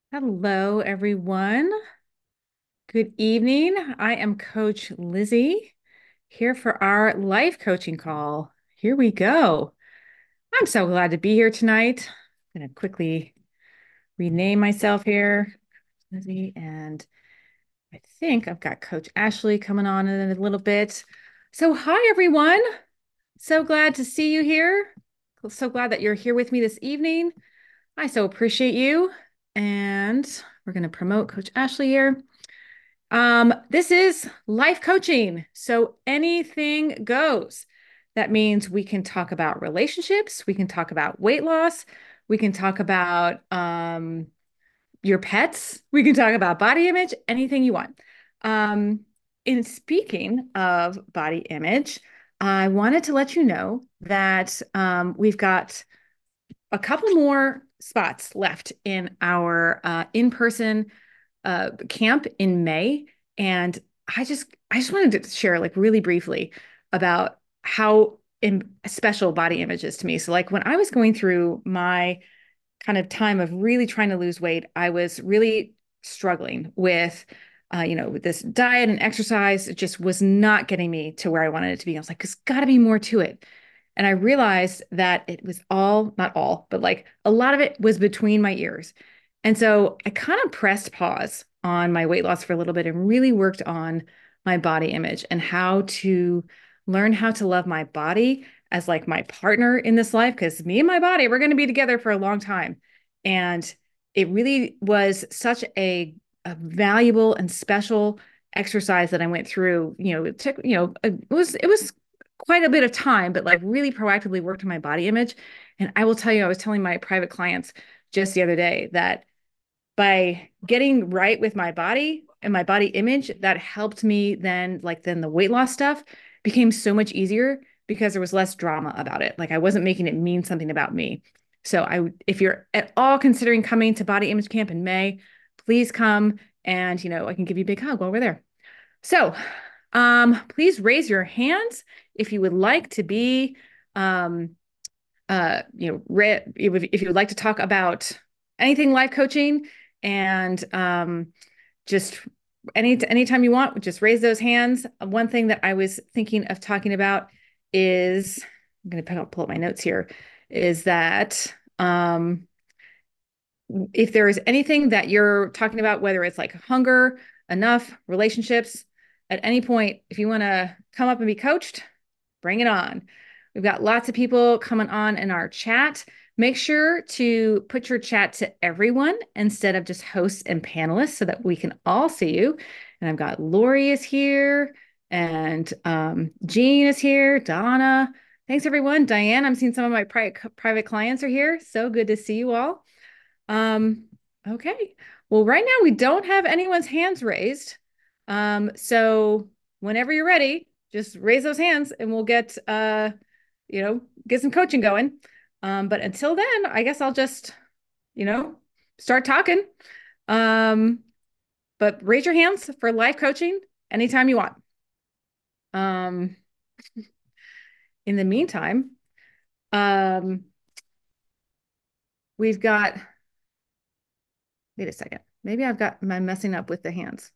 Hello, everyone. Good evening. I am Coach Lizzie here for our life coaching call. Here we go. I'm so glad to be here tonight. I'm going to quickly rename myself here, Lizzie, and I think I've got Coach Ashley coming on in a little bit. So, hi, everyone. So glad to see you here. So glad that you're here with me this evening. I so appreciate you. And we're going to promote Coach Ashley here. This is life coaching. So anything goes. That means we can talk about relationships, we can talk about weight loss, we can talk about your pets, we can talk about body image, anything you want. Um, in speaking of body image, I wanted to let you know that we've got a couple more spots left in our in-person camp in May, and I just wanted to share like really briefly about how special body image is to me. So like when I was going through my kind of time of really trying to lose weight, I was really struggling with with this diet and exercise. It just was not getting me to where I wanted it to be. I was like, there's got to be more to it. And I realized that it was all, not all, but like a lot of it was between my ears. And so I kind of pressed pause on my weight loss for a little bit and really worked on my body image and how to learn how to love my body as like my partner in this life. Because me and my body, we're going to be together for a long time. And it really was such a valuable and special exercise that I went through. It took, it was quite a bit of time, but like really proactively worked on my body image. And I will tell you, I was telling my private clients just the other day that by getting right with my body and my body image, that helped me then the weight loss stuff became so much easier because there was less drama about it. Like I wasn't making it mean something about me. So if you're at all considering coming to Body Image Camp in May, please come and I can give you a big hug while we're there. So, please raise your hands if you would like to be, um, if you would like to talk about anything life coaching and just anytime you want, just raise those hands. One thing that I was thinking of talking about is I'm going to pull up my notes here. Is that if there is anything that you're talking about, whether it's like hunger, enough, relationships, at any point, if you want to come up and be coached, bring it on. We've got lots of people coming on in our chat. Make sure to put your chat to everyone instead of just hosts and panelists so that we can all see you. And I've got Lori is here and Jean is here, Donna. Thanks, everyone. Diane, I'm seeing some of my private clients are here. So good to see you all. Um, okay. Well, right now we don't have anyone's hands raised. So whenever you're ready, just raise those hands and we'll get some coaching going. But until then, I guess I'll just, you know, start talking. Um, but raise your hands for life coaching anytime you want. Um, in the meantime, um, we've got, wait a second. Maybe I'm messing up with the hands.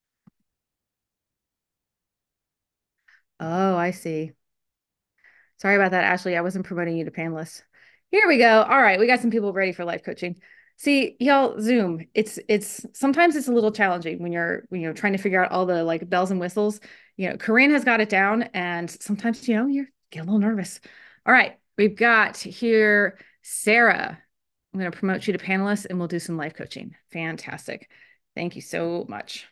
Oh, I see. Sorry about that, Ashley. I wasn't promoting you to panelists. Here we go. All right, we got some people ready for life coaching. See, y'all, Zoom. It's sometimes it's a little challenging when you're trying to figure out all the like bells and whistles. Corinne has got it down, and sometimes you get a little nervous. All right, we've got here Sarah. I'm going to promote you to panelist, and we'll do some life coaching. Fantastic. Thank you so much.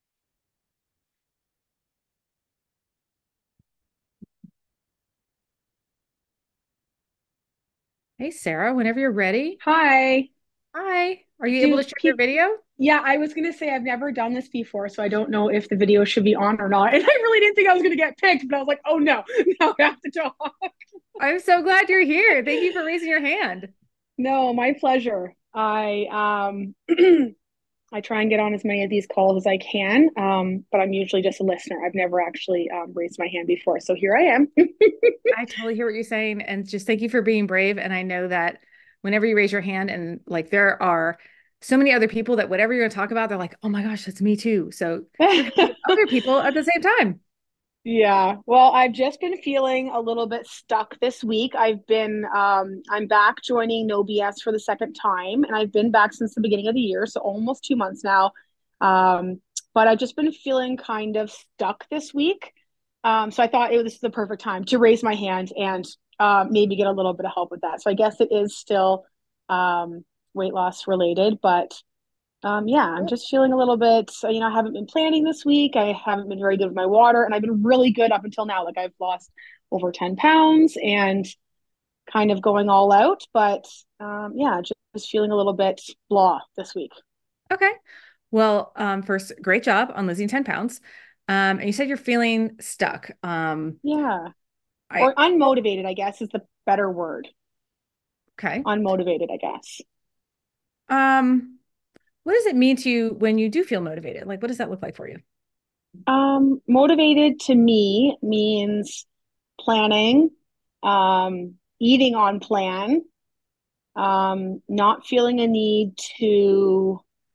Hey, Sarah, whenever you're ready. Hi. Hi. Are you able Do to share your people, video? yeah, I was gonna say I've never done this before, so I don't know if the video should be on or not. And I really didn't think I was gonna get picked, but I was like, oh no, now I have to talk. I'm so glad you're here. Thank you for raising your hand. No, my pleasure. I I try and get on as many of these calls as I can, but I'm usually just a listener. I've never actually raised my hand before, so here I am. I totally hear what you're saying. And just thank you for being brave. And I know that whenever you raise your hand, and like there are so many other people that whatever you're going to talk about, they're like, oh my gosh, that's me too. So you're going to meet other people at the same time. Yeah. Well, I've just been feeling a little bit stuck this week. I'm back joining No BS for the second time, and I've been back since the beginning of the year, so almost 2 months now. Um, but I've just been feeling kind of stuck this week. So I thought this is the perfect time to raise my hand and maybe get a little bit of help with that. So I guess it is still weight loss related, but yeah, I'm just feeling a little bit, I haven't been planning this week. I haven't been very good with my water, and I've been really good up until now. Like I've lost over 10 pounds and kind of going all out. But yeah, just feeling a little bit blah this week. Okay. Well, first, great job on losing 10 pounds. And you said you're feeling stuck. Yeah. I, Or unmotivated, I guess, is the better word. okay. Unmotivated, I guess. Um, what does it mean to you when you do feel motivated? Like, what does that look like for you? Motivated to me means planning, eating on plan, not feeling a need to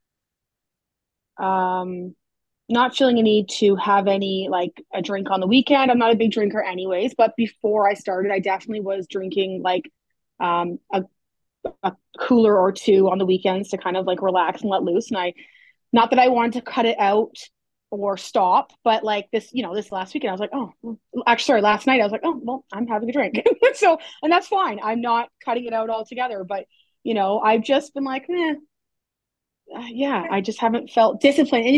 um not feeling a need to have any like a drink on the weekend. I'm not a big drinker anyways, but before I started, I definitely was drinking like um a cooler or two on the weekends to kind of like relax and let loose. And I not that I wanted to cut it out or stop, but like this last weekend, I was like, oh, well, actually, sorry, last night I was like, oh, well, I'm having a drink. So, and that's fine. I'm not cutting it out altogether, but I've just been like, yeah, I just haven't felt disciplined. And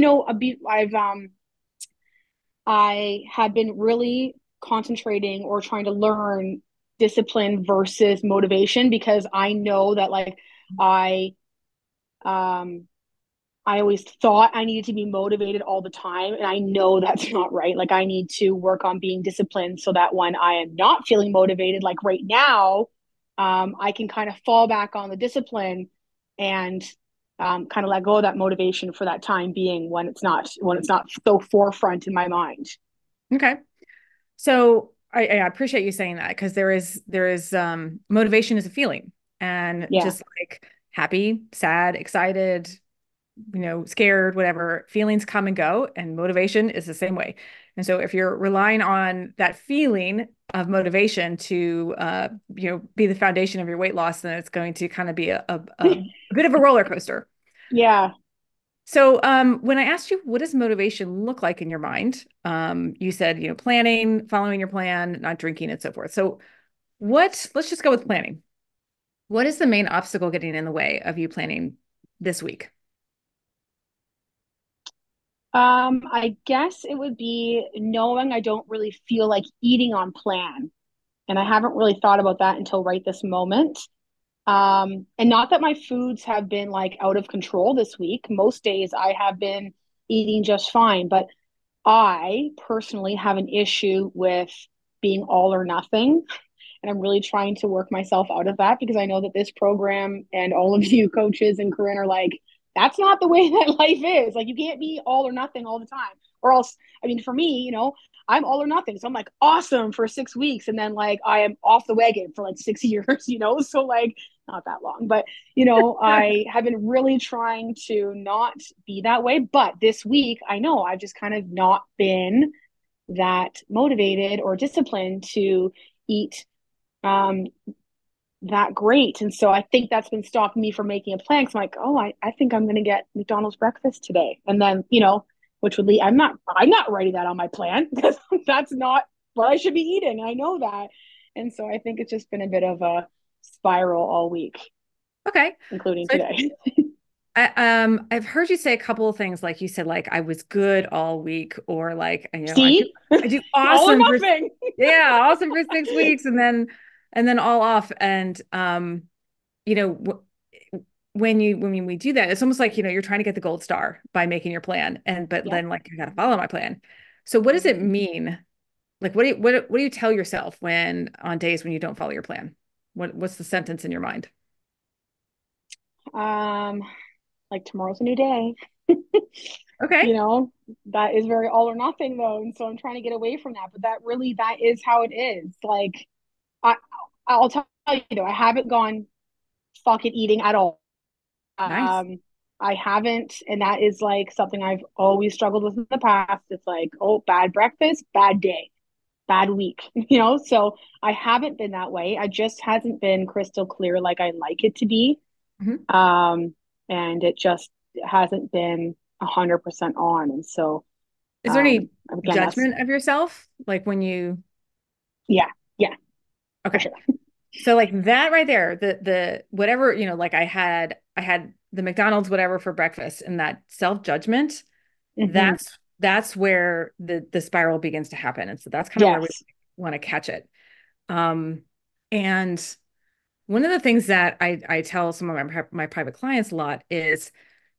I had been really concentrating or trying to learn discipline versus motivation because I know that like I um I always thought I needed to be motivated all the time. And I know that's not right. Like, I need to work on being disciplined so that when I am not feeling motivated, like right now, I can kind of fall back on the discipline and kind of let go of that motivation for that time being when it's not so forefront in my mind. Okay. So I appreciate you saying that because there is motivation is a feeling and Yeah. just like happy, sad, excited, scared, whatever, feelings come and go, and motivation is the same way. And so if you're relying on that feeling of motivation to be the foundation of your weight loss, then it's going to kind of be a bit of a roller coaster. Yeah. So when I asked you what does motivation look like in your mind, you said, planning, following your plan, not drinking, and so forth. So let's just go with planning. What is the main obstacle getting in the way of you planning this week? I guess it would be knowing I don't really feel like eating on plan. And I haven't really thought about that until right this moment. And not that my foods have been like out of control this week. Most days I have been eating just fine, but I personally have an issue with being all or nothing. And I'm really trying to work myself out of that because I know that this program and all of you coaches and Corinne are like, that's not the way that life is. Like, you can't be all or nothing all the time. Or else, I mean, for me, I'm all or nothing. So I'm like awesome for 6 weeks. And then like I am off the wagon for like 6 years, So like not that long. But I have been really trying to not be that way. But this week, I know I've just kind of not been that motivated or disciplined to eat um, that great. And so I think that's been stopping me from making a plan. Cause I'm like, oh, I think I'm going to get McDonald's breakfast today. And then, which would lead, I'm not writing that on my plan because that's not what I should be eating. I know that. And so I think it's just been a bit of a spiral all week, Okay. including So today. I've heard you say a couple of things like you said, like I was good all week, or like, See, I do all or awesome for, nothing. yeah, awesome for 6 weeks and then all off. And you know, when we do that, it's almost like, you're trying to get the gold star by making your plan. But Yep. then like, I got to follow my plan. So what does it mean? Like, what do you tell yourself when on days when you don't follow your plan? What's the sentence in your mind? Um, like tomorrow's a new day. Okay. you know that is very all or nothing though, and so I'm trying to get away from that, but that is how it is. Like, I I'll tell you though, I haven't gone fuck it eating at all. Nice. um I haven't, and that is like something I've always struggled with in the past. It's like, oh, bad breakfast, bad day, bad week, So I haven't been that way. I just hasn't been crystal clear like I like it to be. Mhm. Um, and it just hasn't been 100% on. And so, Is there any again, that's, judgment of yourself? Like when you, yeah, yeah, for okay. sure. So like that right there, the whatever, like I had the McDonald's whatever for breakfast and that self-judgment, Hmm. that's where the spiral begins to happen. And so that's kind of where we Yes. want to catch it. Um, and one of the things that I tell some of my private clients a lot is,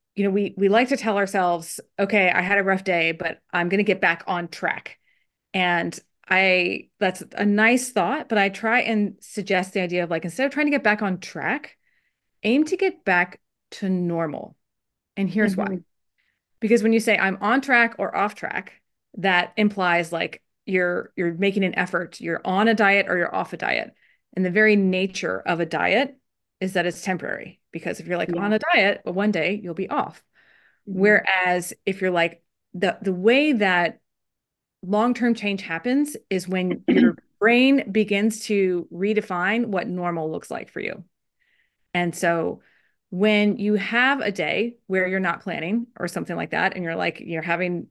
we like to tell ourselves, okay, I had a rough day, but I'm going to get back on track. And that's a nice thought, but I try and suggest the idea of like, instead of trying to get back on track, aim to get back to normal. And here's why. Hmm. Because when you say I'm on track or off track, that implies like you're making an effort, you're on a diet or you're off a diet. And the very nature of a diet is that it's temporary. Because if you're like Yeah. on a diet, well, one day you'll be off. Hmm. Whereas if you're like the way that long-term change happens is when your brain begins to redefine what normal looks like for you. And so when you have a day where you're not planning or something like that, and you're having,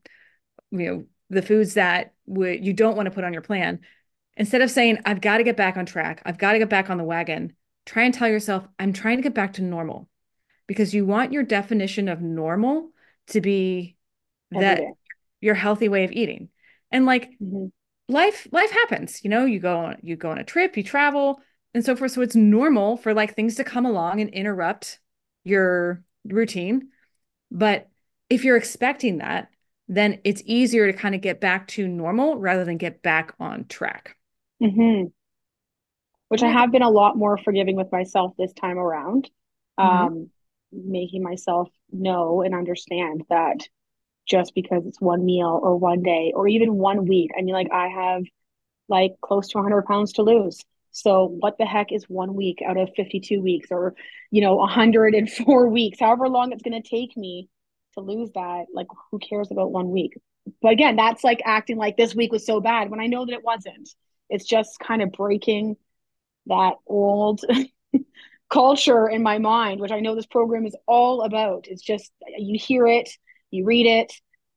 the foods that you don't want to put on your plan, instead of saying, I've got to get back on track, I've got to get back on the wagon, try and tell yourself, I'm trying to get back to normal because you want your definition of normal to be Every that day. your healthy way of eating. And like Hmm. life happens, you go on a trip, you travel and so forth. So it's normal for like things to come along and interrupt your routine. But if you're expecting that, then it's easier to kind of get back to normal rather than get back on track. Hmm. Which What I do you think? have been a lot more forgiving with myself this time around. Mm-hmm. Making myself know and understand that just because it's one meal or one day or even one week, I mean, like I have like close to 100 pounds to lose. So what the heck is one week out of 52 weeks or, 104 weeks, however long it's going to take me to lose that? Like, who cares about one week? But again, that's like acting like this week was so bad when I know that it wasn't. It's just kind of breaking that old culture in my mind, which I know this program is all about. It's just you hear it, you read it.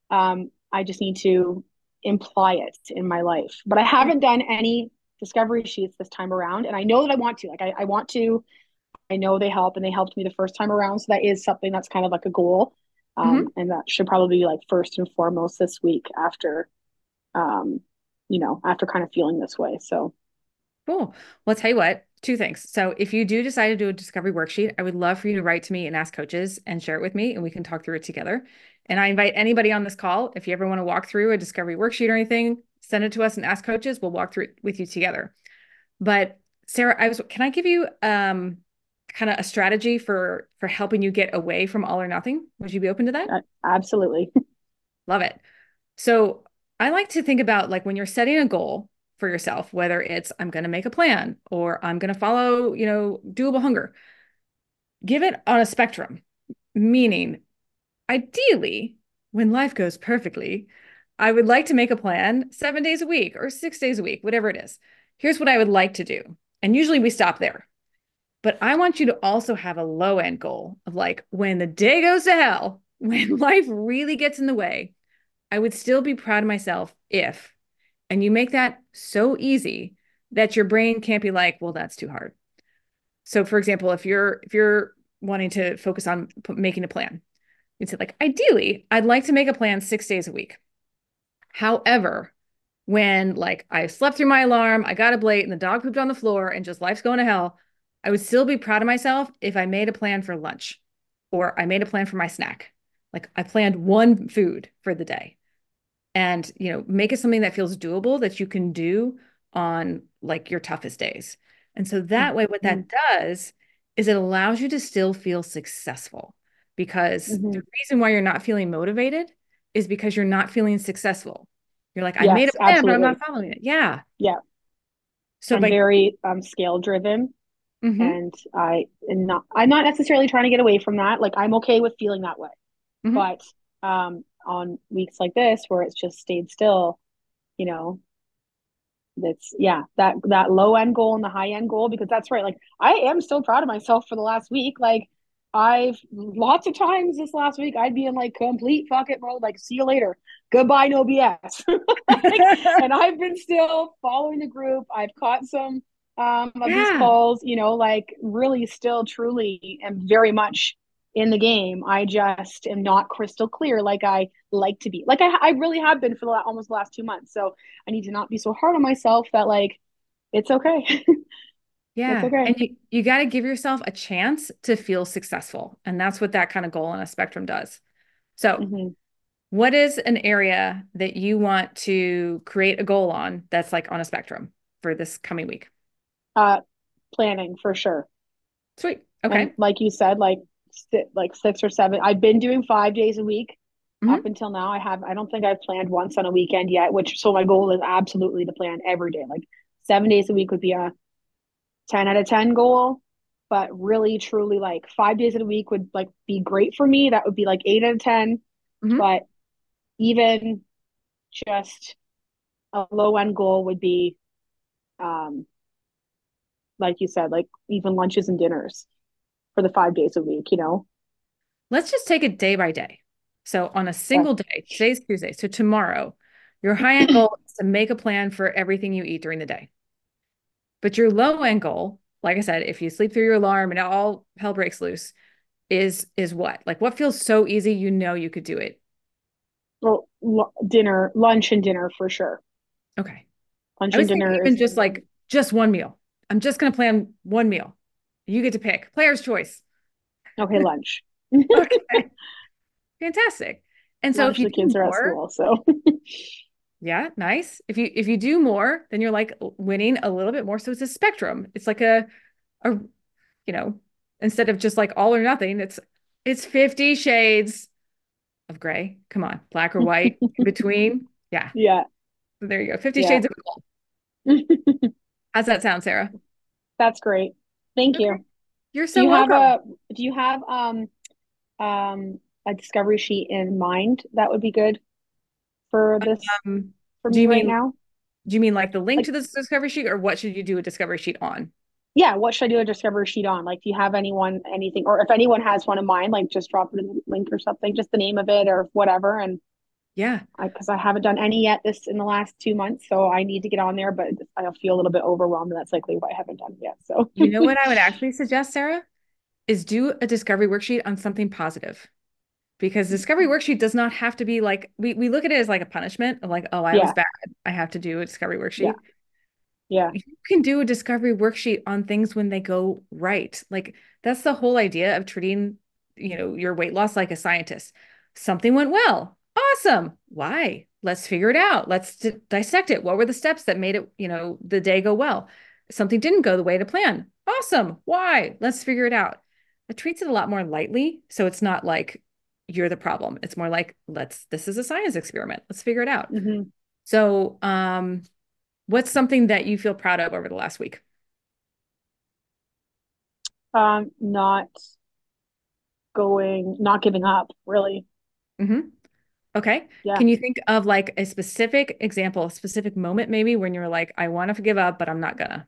I just need to imply it in my life. But I haven't done any discovery sheets this time around, and I know that I want to. Like I want to. I know they help, and they helped me the first time around. So that is something that's kind of like a goal, Mm-hmm. and that should probably be like first and foremost this week after, um, after kind of feeling this way. So Cool. Well, I'll tell you what, two things. So if you do decide to do a discovery worksheet, I would love for you to write to me and ask coaches and share it with me, and we can talk through it together. And I invite anybody on this call, if you ever want to walk through a discovery worksheet or anything, send it to us and ask coaches. We'll walk through it with you together. But Sarah, can I give you kind of a strategy for helping you get away from all or nothing? Would you be open to that? absolutely. Love it. So I like to think about like when you're setting a goal for yourself, whether it's I'm going to make a plan or I'm going to follow, doable hunger, give it on a spectrum, meaning ideally, when life goes perfectly, I would like to make a plan 7 days a week or 6 days a week, whatever it is. Here's what I would like to do. And usually we stop there. But I want you to also have a low end goal of like when the day goes to hell, when life really gets in the way, I would still be proud of myself if, and you make that so easy that your brain can't be like, well, that's too hard. So for example, if you're wanting to focus on making a plan, you'd say like, ideally, I'd like to make a plan 6 days a week. However, when like I slept through my alarm, I got up late and the dog pooped on the floor and just life's going to hell, I would still be proud of myself if I made a plan for lunch or I made a plan for my snack. Like I planned one food for the day and make it something that feels doable that you can do on like your toughest days. And so that way what Mm-hmm. that does is it allows you to still feel successful because Mm-hmm. the reason why you're not feeling motivated is because you're not feeling successful. You're like, I made a Yes, plan but I'm absolutely. not following it. Yeah. Yeah. So I'm by very scale driven. Mm-hmm. And I'm not necessarily trying to get away from that. Like I'm okay with feeling that way. Mm-hmm. But on weeks like this where it's just stayed still, you know, that's yeah, that low end goal and the high end goal, because that's right. Like I am still proud of myself for the last week. Like I've lots of times this last week I'd be in like complete fuck it mode, like see you later, goodbye, no BS. Like, and I've been still following the group. I've caught some of these Yeah. calls, like really still truly am very much in the game. I just am not crystal clear like I like to be. Like I really have been for almost the last 2 months. So I need to not be so hard on myself that like it's okay. It's Yeah. okay. And you got to give yourself a chance to feel successful. And that's what that kind of goal on a spectrum does. So, Hmm. what is an area that you want to create a goal on that's like on a spectrum for this coming week? Uh, Planning for sure. Sweet. And Okay. like you said, like 6 or 7. I've been doing 5 days a week up Hmm. until now. I don't think I've planned once on a weekend yet. Which so my goal is absolutely to plan every day. Like 7 days a week would be a 10 out of 10 goal. But really, truly, like 5 days of the week would like be great for me. That would be like 8 out of 10. Hmm. But even just a low end goal would be um like you said, like even lunches and dinners for the 5 days a week. Let's just take it day by day. So, on a Okay. single day, today's Tuesday. So, tomorrow, your high end goal is to make a plan for everything you eat during the day. But your low end goal, like I said, if you sleep through your alarm and all hell breaks loose, is what? Like what feels so easy, you could do it. Well, dinner, lunch and dinner for sure. Okay. Lunch I and was thinking dinner even is just like just one meal. I'm just gonna plan one meal. You get to pick. Player's choice. okay, lunch. Okay. Fantastic. And so if Lunch, you the do kids are at more, school. So, yeah, nice. If you do more, then you're like winning a little bit more. So it's a spectrum. It's like a you know, instead of just like all or nothing, it's 50 shades of gray. Come on, black or white in between. Yeah. yeah, So there you go. 50 yeah. shades of gold. How's that sound, Sarah? That's great. Thank Okay. you. You're Do so you have welcome. a do you have a discovery sheet in mind that would be good for this Um, for do me you right mean now? do you mean like the link Like, to this discovery sheet or what should you do a discovery sheet on? yeah, what should I do a discovery sheet on? Like, do you have anything, or if anyone has one in mind, like just drop it in the link or something, just the name of it or whatever. And Yeah. because I haven't done any yet this in the last 2 months, so I need to get on there, but I feel a little bit overwhelmed, and that's likely why I haven't done it yet. So, You know what I would actually suggest, Sarah, is do a discovery worksheet on something positive. Because discovery worksheet does not have to be like we look at it as like a punishment of like, oh, I was yeah, bad. I have to do a discovery yeah, worksheet. yeah. You can do a discovery worksheet on things when they go right. Like that's the whole idea of treating, your weight loss like a scientist. Something went well. Awesome. Why? Let's figure it out. Let's dissect it. What were the steps that made it, the day go well? Something didn't go the way to plan. Awesome. Why? Let's figure it out. It treats it a lot more lightly. So it's not like you're the problem. It's more like, this is a science experiment. Let's figure it out. Hmm. So, what's something that you feel proud of over the last week? Not not giving up, really. Hmm. Okay. Yeah. Can you think of like a specific example, a specific moment maybe when you're like, I want to give up, but I'm not gonna?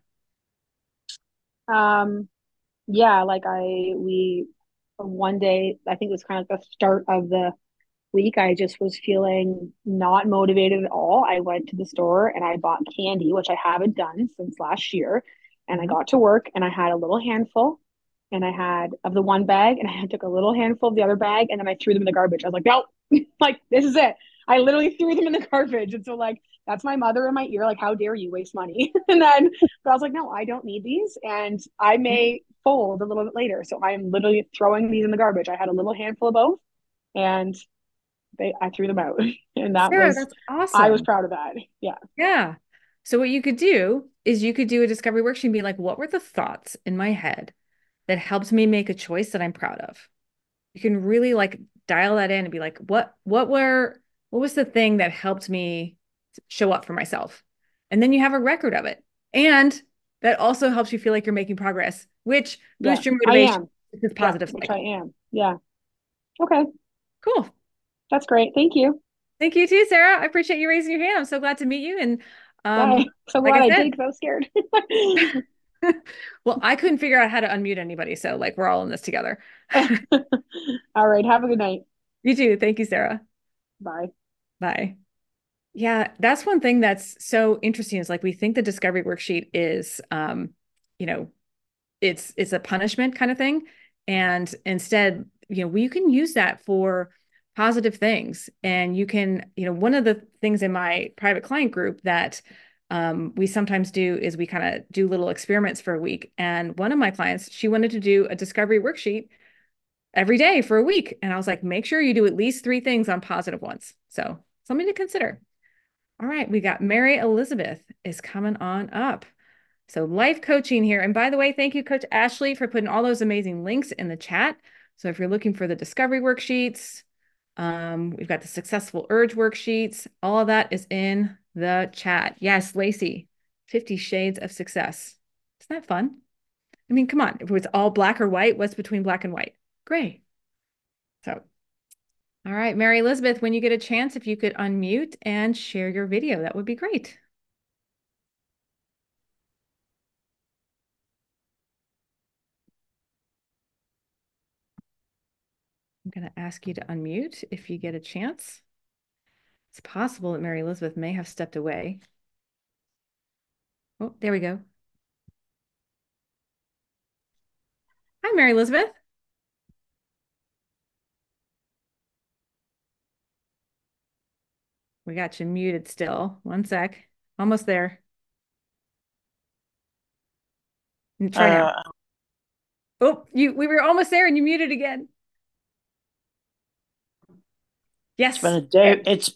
Um, yeah, like we one day, I think it was kind of the start of the week, I just was feeling not motivated at all. I went to the store and I bought candy, which I haven't done since last year. And I Mhm. got to work and I had a little handful and I had of the one bag and I took a little handful of the other bag and then I threw them in the garbage. I was like, nope, like this is it. I literally threw them in the garbage. And so like that's my mother in my ear, like, how dare you waste money? And then but I was like, no, I don't need these. And I may fold a little bit later. So I'm literally throwing these in the garbage. I had a little handful of both and I threw them out. And Sarah, that's I was awesome. proud of that. Yeah. Yeah. So what you could do is you could do a discovery worksheet and be like, what were the thoughts in my head that helped me make a choice that I'm proud of? You can really like dial that in and be like, what was the thing that helped me show up for myself? And then you have a record of it. And that also helps you feel like you're making progress, which Yeah, boosts your I motivation. am. It's a Yeah, positive which I cycle. am. Yeah. Okay. Cool. That's great. Thank you. Thank you too, Sarah. I appreciate you raising your hand. I'm so glad to meet you. And Bye. So like glad I I did said, because I was scared. well, I couldn't figure out how to unmute anybody. So like we're all in this together. All right. Have a good night. You too. Thank you, Sarah. Bye. Bye. Yeah, that's one thing that's so interesting is like we think the discovery worksheet is you know, it's a punishment kind of thing. And instead, you can use that for positive things. And you can, one of the things in my private client group that we sometimes do is we kind of do little experiments for a week. And one of my clients, she wanted to do a discovery worksheet every day for a week. And I was like, make sure you do at least 3 things on positive ones. So something to consider. All right, we got Mary Elizabeth is coming on up. So life coaching here. And by the way, thank you, Coach Ashley, for putting all those amazing links in the chat. So if you're looking for the discovery worksheets, we've got the successful urge worksheets. All of that is in the chat. Yes, Lacey, 50 Shades of Success. Isn't that fun? I mean, come on. If it's all black or white, what's between black and white? Gray. So, all right, Mary Elizabeth, when you get a chance, if you could unmute and share your video, that would be great. I'm going to ask you to unmute if you get a chance. It's possible that Mary Elizabeth may have stepped away. Oh, there we go. Hi, Mary Elizabeth. We got you muted still. One sec. Almost there. Try now. Uh, Oh, we were almost there and you muted again. it's been Yes. a day. Okay. It's.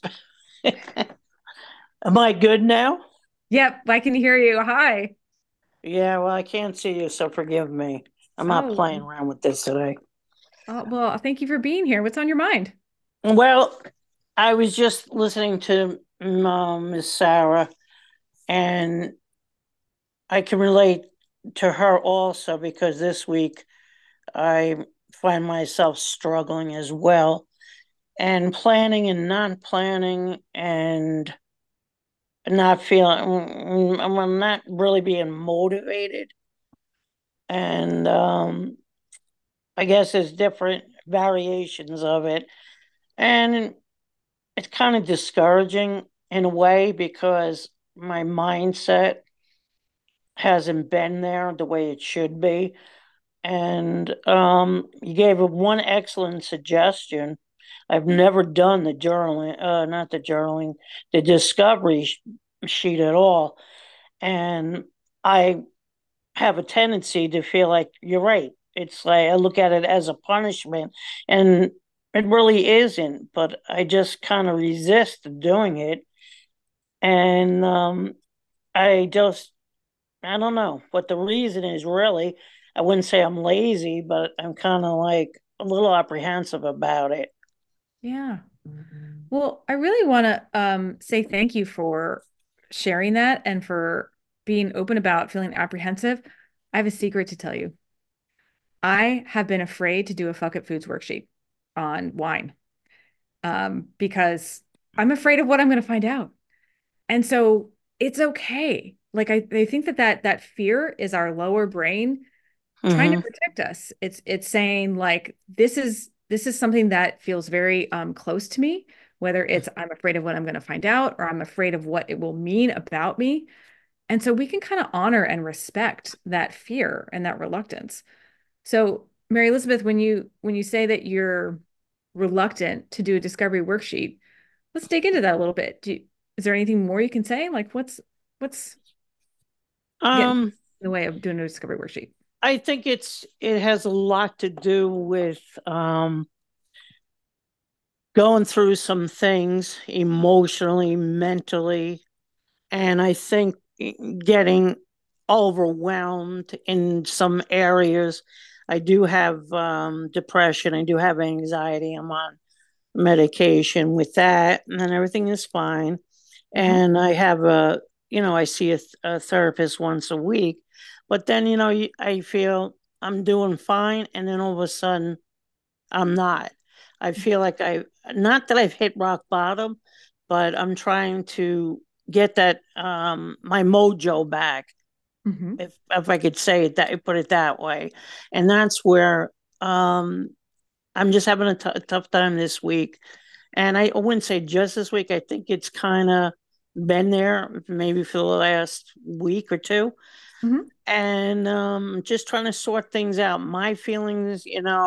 Am I good now? Yep, I can hear you. Hi. Yeah, well, I can't see you, so forgive me. I'm not Oh, playing around with this today. well, thank you for being here. What's on your mind? Well, I was just listening to Miss Sarah, and I can relate to her also because this week I find myself struggling as well, and planning and not planning, and not feeling, I'm not really being motivated. And I guess there's different variations of it. And it's kind of discouraging in a way because my mindset hasn't been there the way it should be. And you gave one excellent suggestion. I've never done the journaling, not the journaling, the discovery sheet at all. And I have a tendency to feel like you're right. It's like I look at it as a punishment, and it really isn't. But I just kind of resist doing it, and I just I don't know what the reason is. Really, I wouldn't say I'm lazy, but I'm kind of like a little apprehensive about it. Yeah. Well, I really want to say thank you for sharing that and for being open about feeling apprehensive. I have a secret to tell you. I have been afraid to do a Fuck It Foods worksheet on wine because I'm afraid of what I'm going to find out. And so it's okay. Like I think that fear is our lower brain trying to Mm-hmm. protect us. It's saying like this is something that feels very close to me, whether it's I'm afraid of what I'm going to find out or I'm afraid of what it will mean about me. And so we can kind of honor and respect that fear and that reluctance. So, Mary Elizabeth, when you say that you're reluctant to do a discovery worksheet, let's dig into that a little bit. Is there anything more you can say? Like what's getting Um, in the way of doing a discovery worksheet? I think it has a lot to do with going through some things emotionally, mentally, and I think getting overwhelmed in some areas. I do have depression, I do have anxiety. I'm on medication with that, and then everything is fine. Mm-hmm. And I have a I see a therapist once a week, but then, I feel I'm doing fine. And then all of a sudden I'm not. I feel like not that I've hit rock bottom, but I'm trying to get that, my mojo back, Hmm. if I could say it that, put it that way. And that's where, um, I'm just having a tough time this week. And I wouldn't say just this week. I think it's kind of been there maybe for the last week or two. Hmm. And just trying to sort things out. My feelings,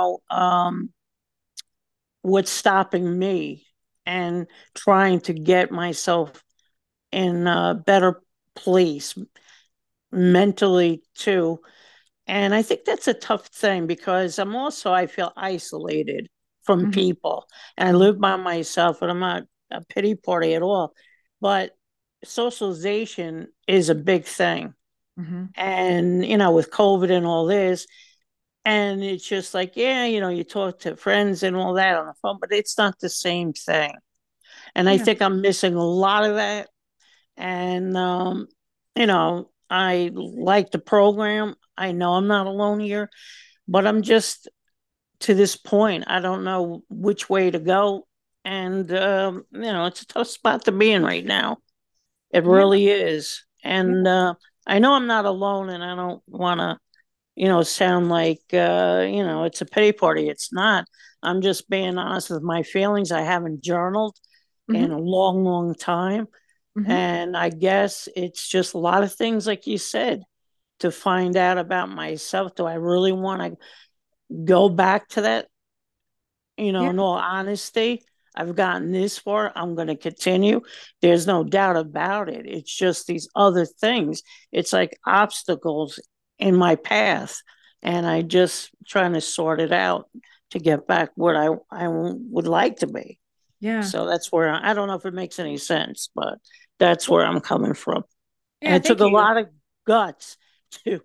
what's stopping me, and trying to get myself in a better place mentally too. And I think that's a tough thing because I feel isolated from Hmm. people. And I Hmm. live by myself, and I'm not a pity party at all. But socialization is a big thing. Hmm. And, with COVID and all this, and it's just like, yeah, you talk to friends and all that on the phone, but it's not the same thing. And I Yeah. think I'm missing a lot of that. And, I like the program. I know I'm not alone here, but I'm just to this point. I don't know which way to go. And, it's a tough spot to be in right now. It Yeah. really is. Yeah. And I know I'm not alone, and I don't want to, sound like, it's a pity party. It's not. I'm just being honest with my feelings. I haven't journaled in Hmm. a long, long time. Hmm. And I guess it's just a lot of things, like you said, to find out about myself. Do I really want to go back to that? Yeah. In all honesty, I've gotten this far. I'm going to continue. There's no doubt about it. It's just these other things. It's like obstacles in my path. And I just trying to sort it out to get back what I would like to be. Yeah. So that's where I don't know if it makes any sense, but that's where I'm coming from. And Yeah. it took Thank a you. lot of guts to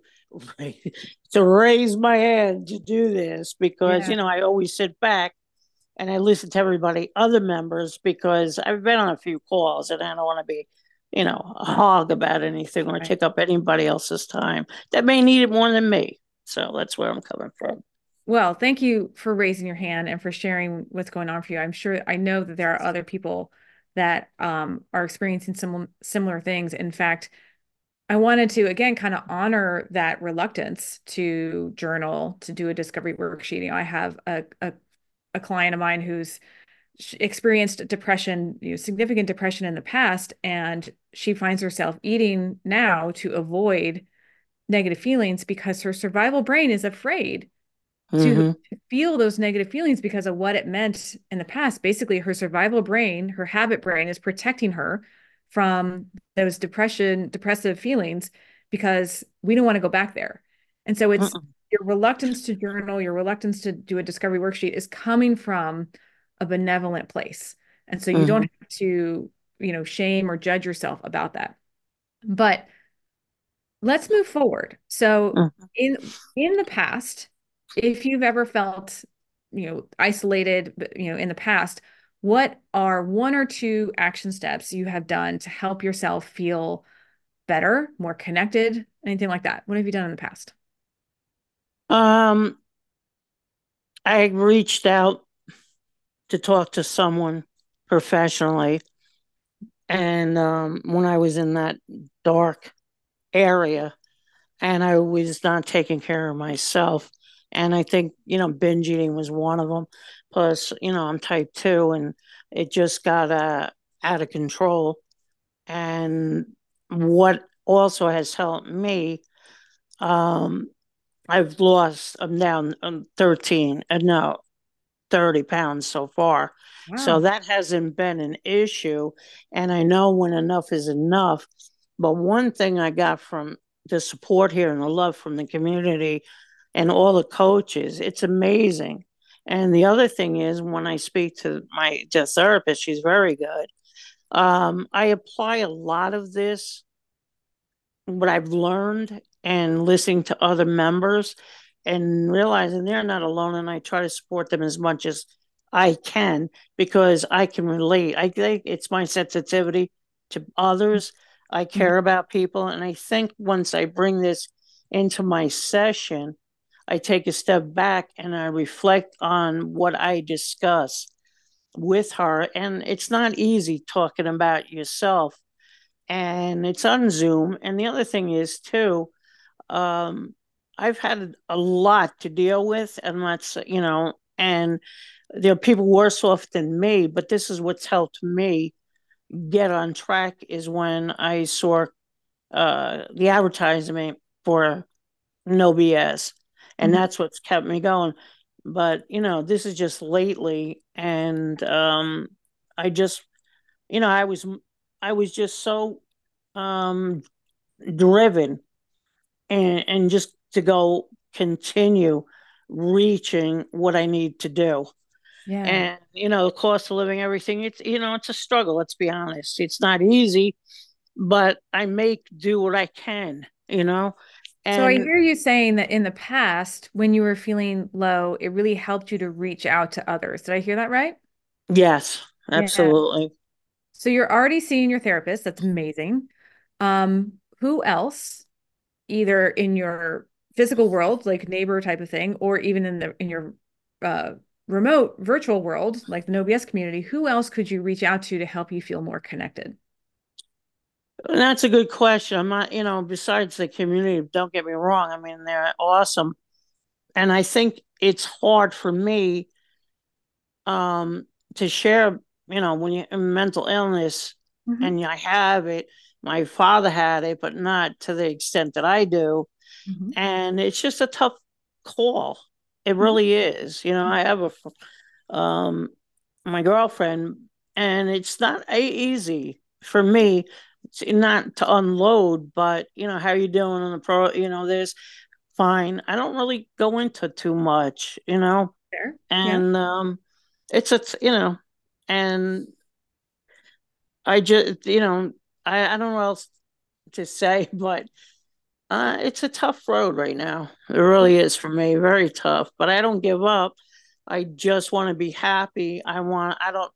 to raise my hand to do this because Yeah. I always sit back and I listen to everybody, other members, because I've been on a few calls and I don't want to be, a hog about anything or Right. take up anybody else's time that may need it more than me. So that's where I'm coming from. Well, thank you for raising your hand and for sharing what's going on for you. I know that there are other people that are experiencing similar things. In fact, I wanted to again kind of honor that reluctance to journal, to do a discovery worksheet. I have a client of mine who's experienced depression, significant depression in the past, and she finds herself eating now to avoid negative feelings because her survival brain is afraid to, Mm-hmm. to feel those negative feelings because of what it meant in the past. Basically, her survival brain, her habit brain is protecting her from those depressive feelings because we don't want to go back there. And so it's Mm-mm. your reluctance to journal, your reluctance to do a discovery worksheet is coming from a benevolent place. And so you don't Mm-hmm. have to, shame or judge yourself about that. But let's move forward. So Mm-hmm. in the past, if you've ever felt, isolated, in the past, what are one or two action steps you have done to help yourself feel better, more connected, anything like that? What have you done in the past? Um, I reached out to talk to someone professionally, and when I was in that dark area, and I was not taking care of myself. And I think, binge eating was one of them. Plus, I'm type 2, and it just got out of control. And what also has helped me, um, I'm down 13, no, 30 pounds so far. So Wow. that hasn't been an issue. And I know when enough is enough. But one thing I got from the support here and the love from the community and all the coaches, it's amazing. And the other thing is, when I speak to my therapist, she's very good. I apply a lot of this, what I've learned, and listening to other members and realizing they're not alone. And I try to support them as much as I can because I can relate. I think it's my sensitivity to others. I Mhm. care about people. And I think once I bring this into my session, I take a step back and I reflect on what I discuss with her. And it's not easy talking about yourself, and it's on Zoom. And the other thing is, too, um, I've had a lot to deal with, and that's, and there are people worse off than me, but this is what's helped me get on track is when I saw the advertisement for No BS. And Mhm. that's what's kept me going. But, this is just lately. And I just, you know, I was just so um, driven and just to go continue reaching what I need to do. Yeah. And, the cost of living, everything, it's a struggle. Let's be honest. It's not easy, but I make do what I can. So I And hear you saying that in the past, when you were feeling low, it really helped you to reach out to others. Did I hear that right? yes, Yeah. absolutely. So you're already seeing your therapist. That's amazing. Who else, either in your physical world, like neighbor type of thing, or even in your uh, remote virtual world, like the No BS community, who else could you reach out to help you feel more connected? And that's a good question. I'm not, besides the community, don't get me wrong. I mean, they're awesome. And I think it's hard for me um, to share, when you're in mental illness Hmm. and I have it. My father had it, but not to the extent that I do. Hmm. And it's just a tough call. It Hmm. really is. I have um, my girlfriend, and it's not easy for me not to unload, but how you doing on the there's fine. I don't really go into too much. There. Yeah. And it's and I just I don't know what else to say, but it's a tough road right now. It really is for me, very tough, but I don't give up. I just want to be happy. I don't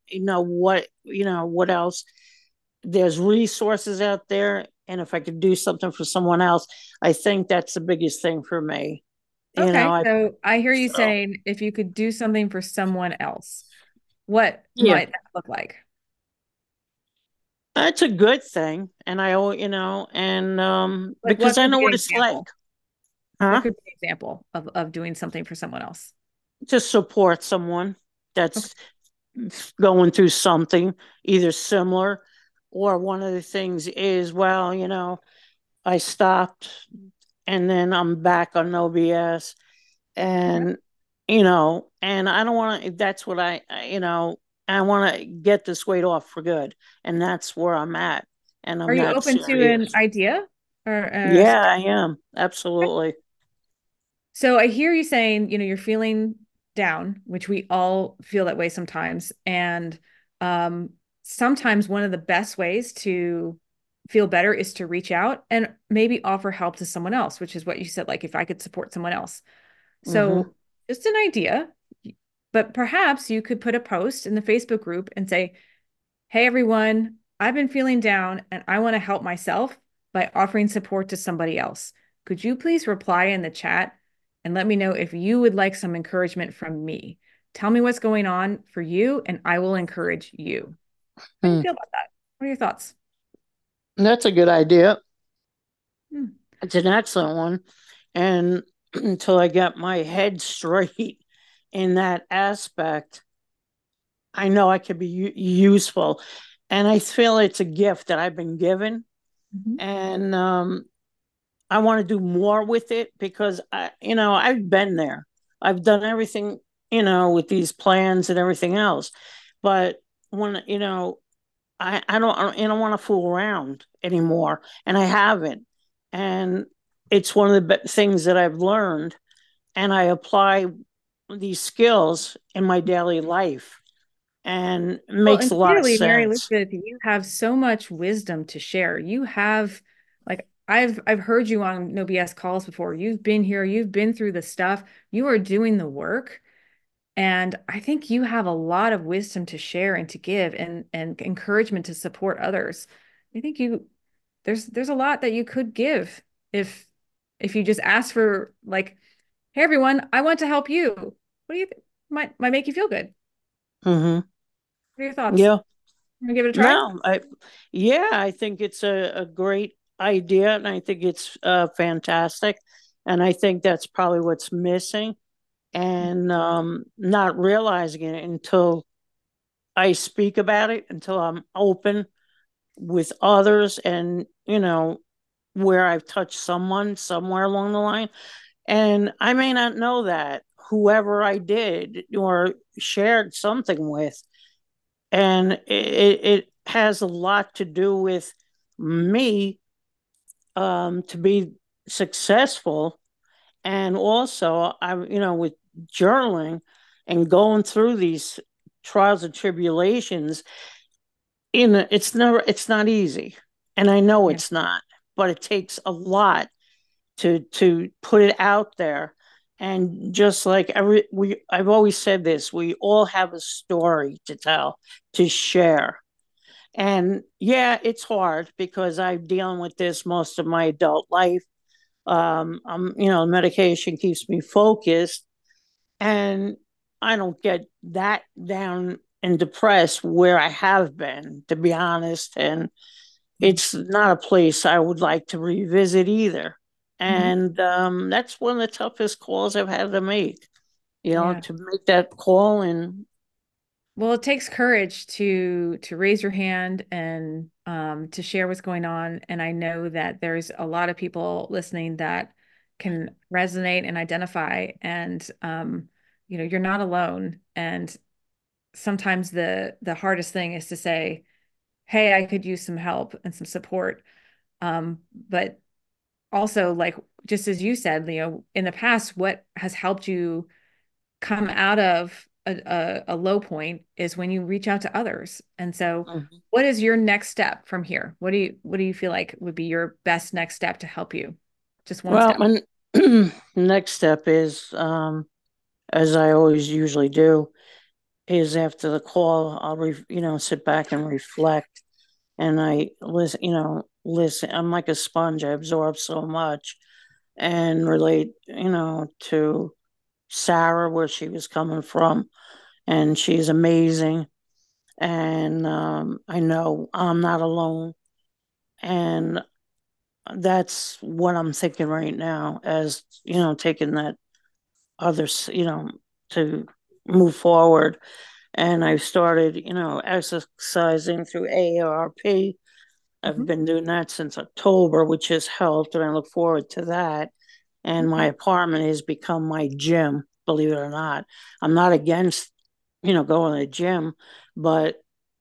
what else. There's resources out there, and if I could do something for someone else, I think that's the biggest thing for me. Okay. I So I hear you so saying if you could do something for someone else, what yeah, might that look like? that's a good thing, and and Like because what I could know be what an it's like, example? What huh? could be an example of doing something for someone else? To support someone Okay. that's going through something either similar, or one of the things is, well, I stopped and then I'm back on no BS. Okay. And and I don't want to, that's what I want to get this weight off for good, and that's where I'm at, and Are I'm you that open to an serious. idea or Yeah, I am absolutely. so I hear you saying, you're feeling down, which we all feel that way sometimes. And um, sometimes one of the best ways to feel better is to reach out and maybe offer help to someone else, which is what you said, like if I could support someone else. Mm-hmm. So just an idea, but perhaps you could put a post in the Facebook group and say, hey, everyone, I've been feeling down and I want to help myself by offering support to somebody else. Could you please reply in the chat and let me know if you would like some encouragement from me? Tell me what's going on for you and I will encourage you. How do you Hmm. feel about that? What are your thoughts? That's a good idea. Hmm. It's an excellent one. And until I get my head straight in that aspect, I know I could be useful. And I feel it's a gift that I've been given. Mhm. And I want to do more with it because I've been there. I've done everything, with these plans and everything else. But when, I don't want to fool around anymore. And I haven't. And it's one of the things that I've learned, and I apply these skills in my daily life, and it Well, makes a and lot of clearly, Mary sense. Elizabeth, you have so much wisdom to share. You have, like, I've heard you on No BS calls before. You've been here, you've been through the stuff, you are doing the work. And I think you have a lot of wisdom to share and to give and encouragement to support others. I think you there's a lot that you could give if you just ask for like, hey everyone, I want to help you. What do you think? Might make you feel good. Mm-hmm. What are your thoughts? Yeah. You wanna give it a try? No, yeah, I think it's a great idea, and I think it's fantastic, and I think that's probably what's missing, and not realizing it until I speak about it, until I'm open with others, and where I've touched someone somewhere along the line, and I may not know that whoever I did or shared something with, and it has a lot to do with me, to be successful, and also I with journaling and going through these trials and tribulations. It's not easy, and I know Yeah. it's not, but it takes a lot to put it out there. And just like I've always said this, we all have a story to tell, to share. And yeah, it's hard because I'm dealing with this most of my adult life. Medication keeps me focused, and I don't get that down and depressed where I have been, to be honest. And it's not a place I would like to revisit either. Mhm. And that's one of the toughest calls I've had to make, Yeah. to make that call. And Well, it takes courage to raise your hand and to share what's going on. And I know that there's a lot of people listening that can resonate and identify. And you're not alone. And sometimes the hardest thing is to say, "Hey, I could use some help and some support." But also, like just as you said, Leo, in the past, what has helped you come out of a low point is when you reach out to others. And so, Mhm. what is your next step from here? What do you feel like would be your best next step to help you? Just one Well, step. my next step is, as I always usually do, is after the call, I'll sit back and reflect, and I listen. Listen. I'm like a sponge. I absorb so much, and relate, to Sarah, where she was coming from, and she's amazing. And I know I'm not alone, and that's what I'm thinking right now, as taking that others, to move forward. And I started, exercising through AARP. I've Mhm. been doing that since October, which has helped, and I look forward to that. And my Okay. apartment has become my gym, believe it or not. I'm not against, going to the gym, but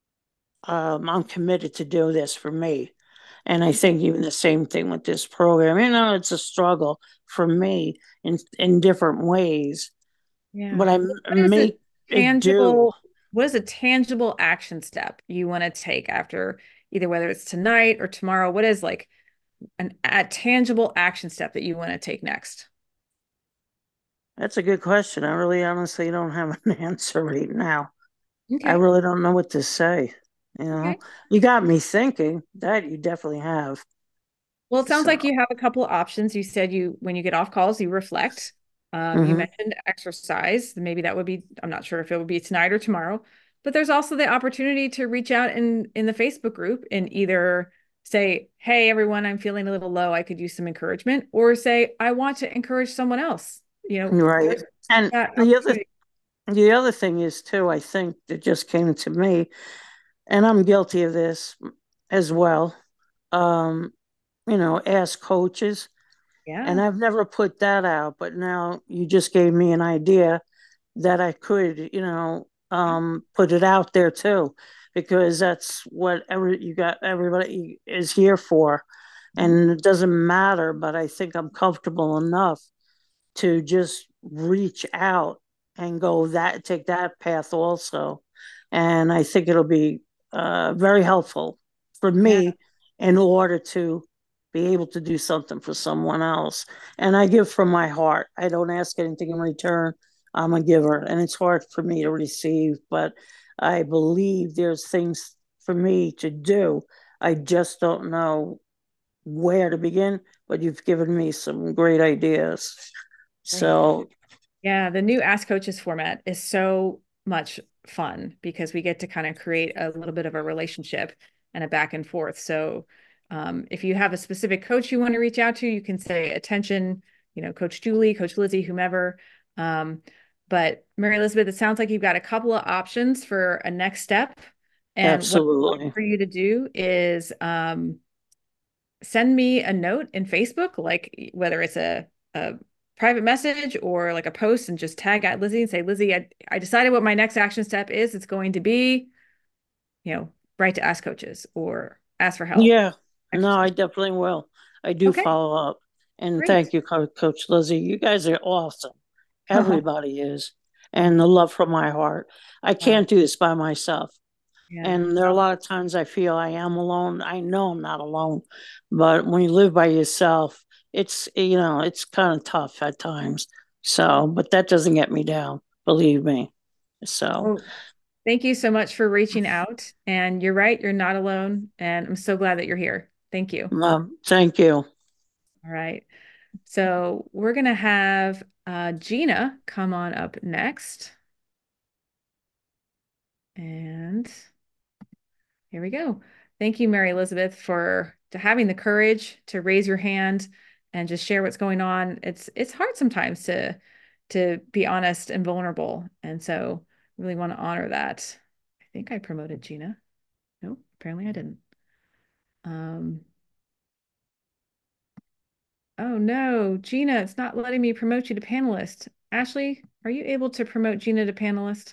I'm committed to do this for me. And I think even the same thing with this program. It's a struggle for me in different ways, Yeah. but I What is a make it do. what is a tangible action step you want to take after either whether it's tonight or tomorrow? What is like a tangible action step that you want to take next? That's a good question. I really honestly don't have an answer right now. I Okay. really don't know what to say. You know, Okay. you got me thinking. That you definitely have. Well, it sounds So, like you have a couple of options. You said when you get off calls, you reflect. You hmm mentioned exercise. Maybe that would be, I'm not sure if it would be tonight or tomorrow, but there's also the opportunity to reach out in the Facebook group and either say, "Hey, everyone, I'm feeling a little low. I could use some encouragement," or say, "I want to encourage someone else." right. There's And that the other opportunity. the other thing is too, I think that just came to me, and I'm guilty of this as well. Um, ask coaches. And Yeah. I've never put that out, but now you just gave me an idea that I could, put it out there too, because that's what everybody is here for. Mhm. And it doesn't matter, but I think I'm comfortable enough to just reach out and take that path also. And I think it'll be very helpful for Yeah. me in order to be able to do something for someone else. And I give from my heart. I don't ask anything in return. I'm a giver, and it's hard for me to receive, but I believe there's things for me to do. I just don't know where to begin, but you've given me some great ideas. Great. So, Yeah, the new Ask Coaches format is so much fun because we get to kind of create a little bit of a relationship and a back and forth. So, if you have a specific coach you want to reach out to, you can say, attention, Coach Julie, Coach Lizzie, whomever. But Mary Elizabeth, it sounds like you've got a couple of options for a next step. And what I want absolutely. for you to do is send me a note in Facebook, like whether it's a private message or like a post, and just tag at Lizzie and say, Lizzie, I decided what my next action step is. It's going to be, write to Ask Coaches or ask for help, Yeah, no, I exercise. definitely will. I do Okay, follow up. And great. thank you, Coach Lizzie. You guys are awesome. Everybody is. And the love from my heart. I Wow. can't do this by myself. Yeah. And there are a lot of times I feel I am alone. I know I'm not alone. But when you live by yourself, it's kind of tough at times. So, but that doesn't get me down, believe me. So, Well, thank you so much for reaching out. And you're right, you're not alone. And I'm so glad that you're here. Thank you. thank you. All right. So we're going to have Gina come on up next. And here we go. Thank you, Mary Elizabeth, for having the courage to raise your hand and just share what's going on. It's hard sometimes to be honest and vulnerable. And so really want to honor that. I think I promoted Gina. Nope, apparently I didn't. Um, oh no, Gina, it's not letting me promote you to panelist. Ashley, are you able to promote Gina to panelist?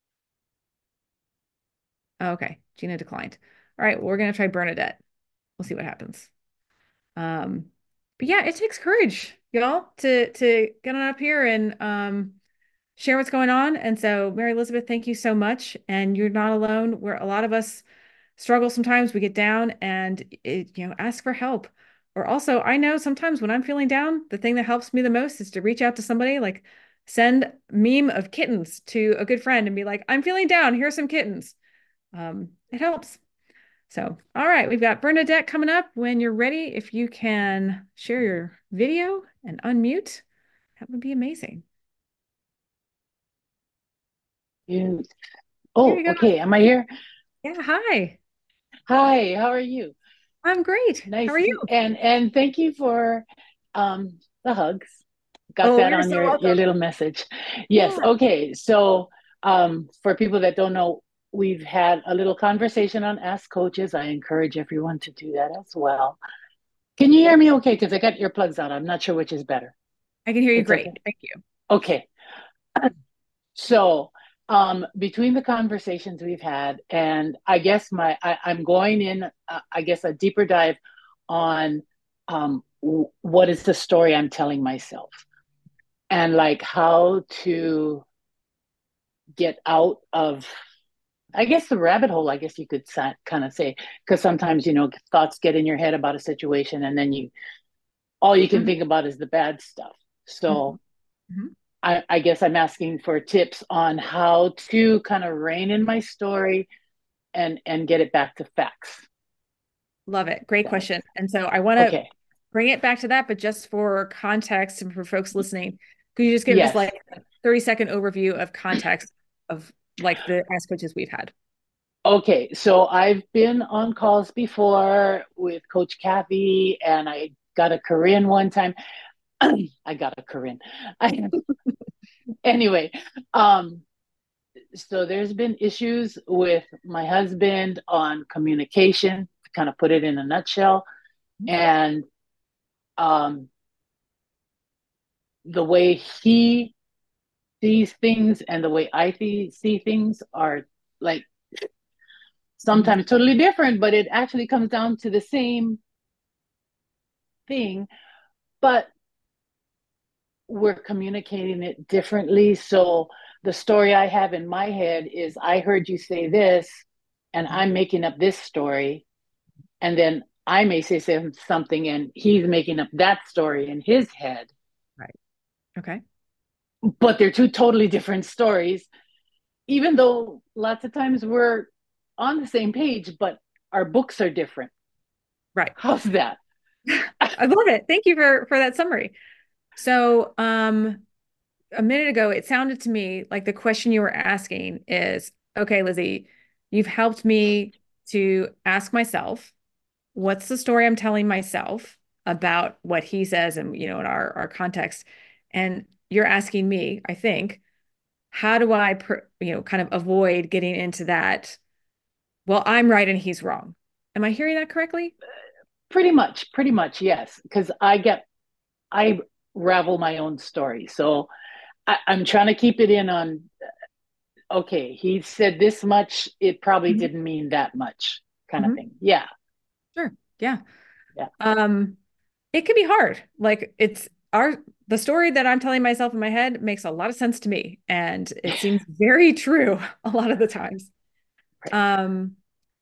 Oh, okay, Gina declined. All right, well, we're gonna try Bernadette. We'll see what happens. Um, but yeah, it takes courage, y'all, to get on up here and share what's going on. And so, Mary Elizabeth, thank you so much. And you're not alone. Where a lot of us struggle sometimes, we get down and ask for help. Or also, I know sometimes when I'm feeling down, the thing that helps me the most is to reach out to somebody, like send meme of kittens to a good friend and be like, I'm feeling down. Here's some kittens. It helps. So, all right, we've got Bernadette coming up. When you're ready, if you can share your video and unmute, that would be amazing. You. Here Oh, you go. okay. Am I here? Yeah, hi. Hi, how are you? I'm great. How Nice are you? to and thank you for the hugs. Got Oh, that you're on so your welcome. little message. Yes, Yeah. okay. So for people that don't know, we've had a little conversation on Ask Coaches. I encourage everyone to do that as well. Can you hear me okay? Because I got earplugs on. I'm not sure which is better. I can hear you It's okay. great. Thank you. Okay. So, between the conversations we've had, and I guess I'm going in, I guess, a deeper dive on what is the story I'm telling myself, and like how to get out of, I guess, the rabbit hole. I guess you could kind of say, because sometimes thoughts get in your head about a situation, and then all you can Mhm, think about is the bad stuff. mhm, So mhm. I guess I'm asking for tips on how to kind of rein in my story and get it back to facts. Love it. Great That makes question. And so I want to okay. bring it back to that, but just for context and for folks listening, could you just give us Yes. like a 30-second overview of context of like the Ask Coaches we've had? Okay. So I've been on calls before with Coach Kathy, and I got a Corinne one time. I got a Corinne. Anyway, um, so there's been issues with my husband on communication, to kind of put it in a nutshell, and um, the way he sees things and the way I see things are like Mhm. sometimes totally different, but it actually comes down to the same thing, but we're communicating it differently. So the story I have in my head is I heard you say this, and I'm making up this story. And then I may say something, and he's making up that story in his head. Right. Okay. But they're two totally different stories, even though lots of times we're on the same page, but our books are different. Right. How's that? I love it. Thank you for that summary. So, a minute ago, it sounded to me like the question you were asking is, okay, Lizzie, you've helped me to ask myself, what's the story I'm telling myself about what he says and, in our context? And you're asking me, I think, how do I, kind of avoid getting into that? Well, I'm right and he's wrong. Am I hearing that correctly? Pretty much, yes. Because I ravel my own story. So I'm trying to keep it in on, okay, he said this much, it probably Mhm. didn't mean that much kind of Mhm. thing. Yeah. Sure. Yeah. Yeah. Um, it can be hard. Like the story that I'm telling myself in my head makes a lot of sense to me, and it seems very true a lot of the times. Right. Um,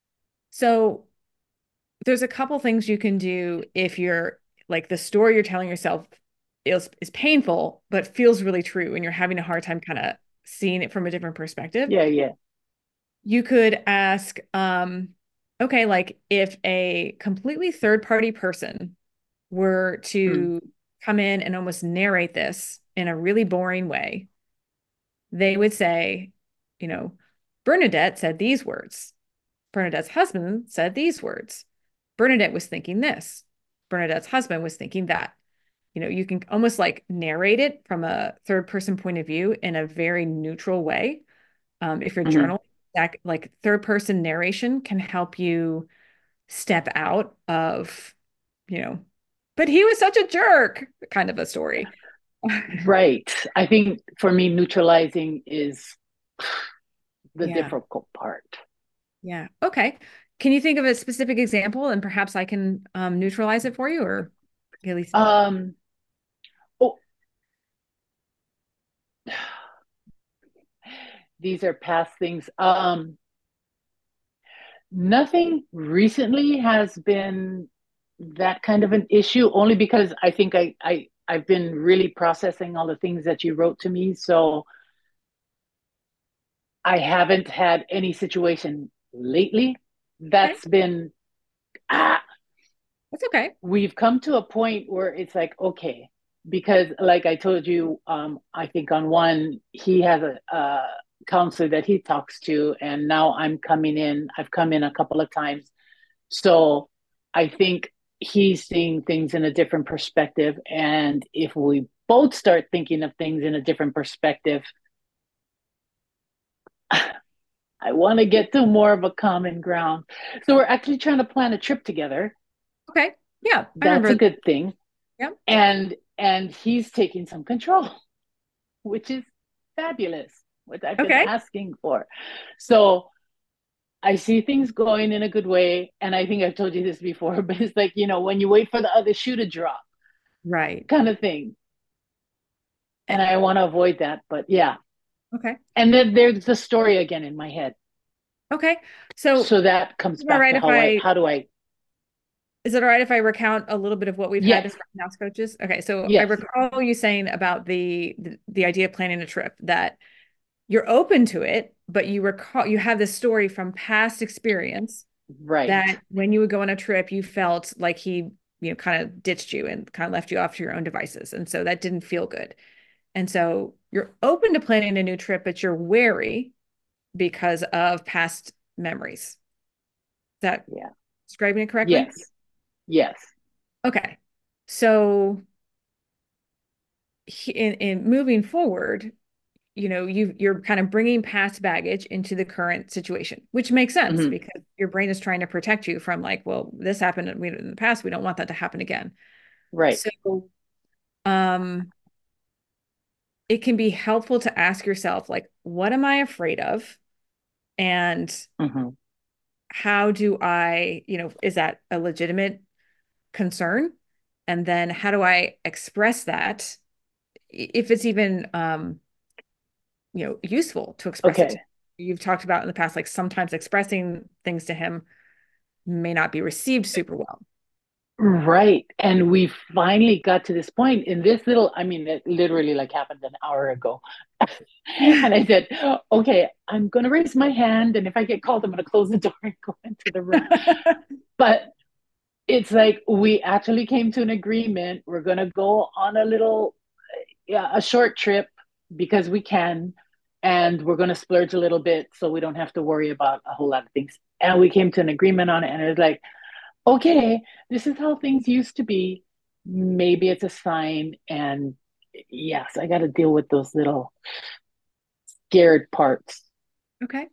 so there's a couple things you can do if you're like the story you're telling yourself is painful, but feels really true, and you're having a hard time kind of seeing it from a different perspective. Yeah, yeah. You could ask, okay, like if a completely third party person were Mm, to come in and almost narrate this in a really boring way, they would say, you know, Bernadette said these words. Bernadette's husband said these words. Bernadette was thinking this. Bernadette's husband was thinking that. You can almost like narrate it from a third person point of view in a very neutral way. If you're mhm. journaling, that like third person narration can help you step out of, you know, but he was such a jerk kind of a story. Right. I think for me, neutralizing is the Yeah. difficult part. Yeah. Okay. Can you think of a specific example and perhaps I can neutralize it for you or at least Um, oh, these are past things. Nothing recently has been that kind of an issue, only because I think I've been really processing all the things that you wrote to me. So I haven't had any situation lately okay. that's been, ah, That's okay. we've come to a point where it's like, okay, because like I told you, I think on one, he has a counselor that he talks to, and now I've come in a couple of times. So I think he's seeing things in a different perspective. And if we both start thinking of things in a different perspective, I want to get to more of a common ground. So we're actually trying to plan a trip together. Okay. Yeah. I That's remember a that. good thing. Yeah. And he's taking some control, which is fabulous, what I've been Okay. asking for. So I see things going in a good way. And I think I've told you this before, but it's like, when you wait for the other shoe to drop Right. kind of thing. Eh, And I want to avoid that. But yeah. okay. And then there's the story again in my head. Okay. So, So that comes is it all back right to if I how do I, is it all right if I recount a little bit of what we've had yes, as house coaches? Okay, so I yes, recall you saying about the idea of planning a trip that you're open to it, but you have this story from past experience right. that when you would go on a trip, you felt like he, kind of ditched you and kind of left you off to your own devices. And so that didn't feel good. And so you're open to planning a new trip, but you're wary because of past memories. Is that Yeah. describing it correctly? Yes. Yes. Okay. So in moving forward, you're kind of bringing past baggage into the current situation, which makes sense Hmm. because your brain is trying to protect you from like, well, this happened in the past. We don't want that to happen again. Right. So, um, it can be helpful to ask yourself, like, what am I afraid of? And Hmm. how do I, is that a legitimate concern? And then how do I express that if it's even useful to express it to Okay. you've talked about in the past, like sometimes expressing things to him may not be received super well. Right. And we finally got to this point in this little, I mean, it literally like happened an hour ago. And I said, okay, I'm going to raise my hand. And if I get called, I'm going to close the door and go into the room. But it's like we actually came to an agreement. We're gonna go on a little, yeah, a short trip because we can, and we're gonna splurge a little bit so we don't have to worry about a whole lot of things. And we came to an agreement on it, and it was like, okay, this is how things used to be. Maybe it's a sign, and yes, I got to deal with those little scared parts. Okay.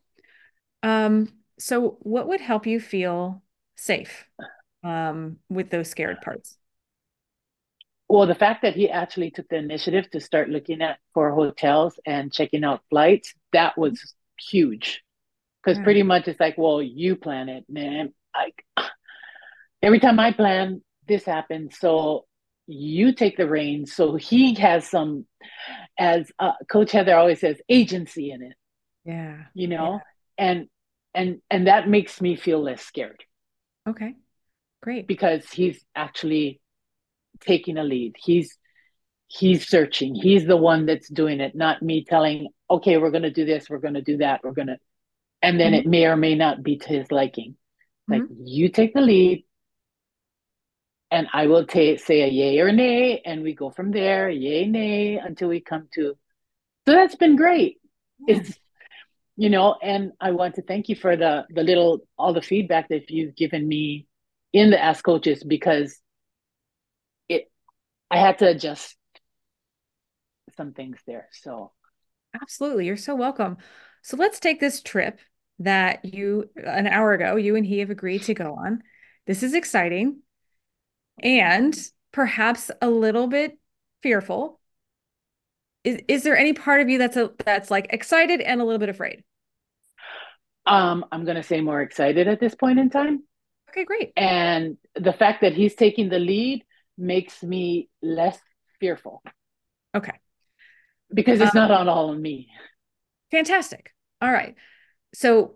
So what would help you feel safe with those scared parts? Well, the fact that he actually took the initiative to start looking at for hotels and checking out flights, that was huge. Because Yeah. pretty much it's like, well, you plan it, man. Like every time I plan, this happens. So you take the reins. So he has some, as Coach Heather always says, agency in it, Yeah. you Yeah. know, and and that makes me feel less scared Okay. Great. because he's actually taking a lead. He's searching. He's the one that's doing it, not me telling, okay, we're going to do this, we're going to do that, we're going to, and then Hmm. it may or may not be to his liking. Like Hmm. you take the lead, and I will say a yay or nay, and we go from there, yay, nay, until we come to. So that's been great. Yeah. It's and I want to thank you for the little all the feedback that you've given me in the Ask Coaches because it I had to adjust some things there. So Absolutely. You're so welcome. So let's take this trip that an hour ago, you and he have agreed to go on. This is exciting and perhaps a little bit fearful. Is there any part of you that's like excited and a little bit afraid? I'm gonna say more excited at this point in time. Okay, great. And the fact that he's taking the lead makes me less fearful Okay. because it's not Um, on all of me. Fantastic. All right. So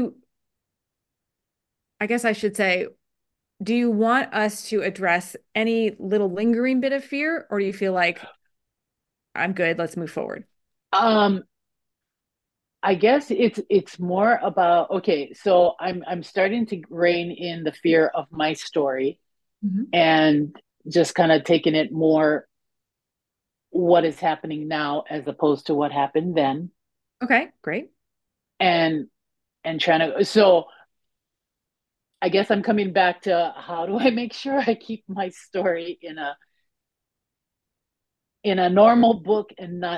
I guess I should say, do you want us to address any little lingering bit of fear, or do you feel like I'm good, let's move forward? Um, I guess it's more about okay, so I'm starting to rein in the fear of my story Mhm. and just kind of taking it more what is happening now as opposed to what happened then Okay, great. and trying to so I guess I'm coming back to how do I make sure I keep my story in a normal book and not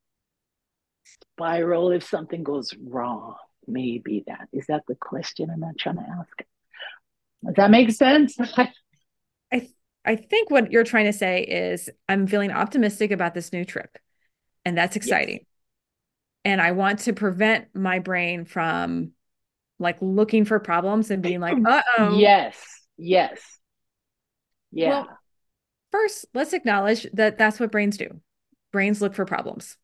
spiral if something goes wrong. Maybe that is that the question I'm not trying to ask. Does that make sense? I th I think what you're trying to say is I'm feeling optimistic about this new trip, and that's Yes. exciting. And I want to prevent my brain from like looking for problems and being like, uh-oh. Yes. Yes. Well, Yeah. first, let's acknowledge that that's what brains do. Brains look for problems.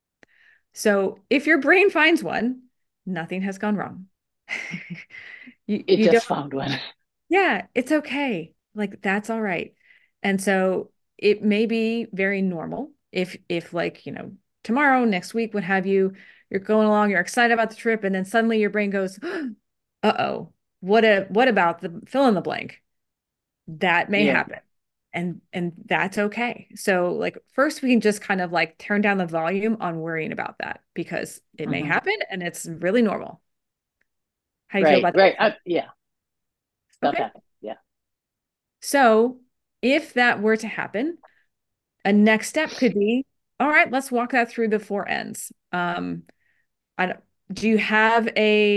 So if your brain finds one, nothing has gone wrong. It You don't, just found one. yeah, it's okay. Like that's all right. And so it may be very normal if like, tomorrow, next week, what have you, you're going along, you're excited about the trip, and then suddenly your brain goes, uh-oh, what about the fill in the blank? That may Yeah. happen. And that's okay. So like first we can just kind of like turn down the volume on worrying about that because it may Mm-hmm. happen and it's really normal. How do you feel Right. about Right. that? Yeah. Stuff Okay. happens. Yeah. So if that were to happen, a next step could be, all right, let's walk that through the four ends. I don't, do you have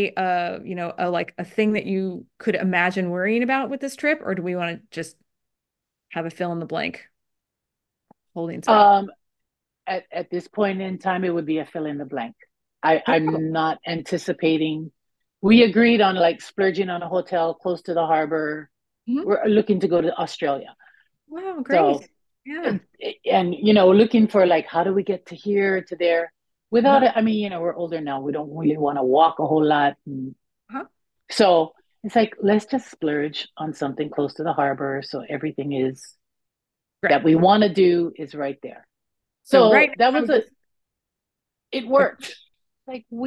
a like a thing that you could imagine worrying about with this trip, or do we want to just have a fill in the blank holding spell? Um. At this point in time, it would be a fill in the blank. I'm not anticipating. We agreed on like splurging on a hotel close to the harbor. Mhm. We're looking to go to Australia. Wow, great. So, Yeah. and looking for like how do we get to here to there without Uh-huh. it. I mean, we're older now. We don't really want to walk a whole lot. Uh-huh. So it's like let's just splurge on something close to the harbor, so everything is Great. that we want to do is right there. So So right that now, was it uh, worked. Like we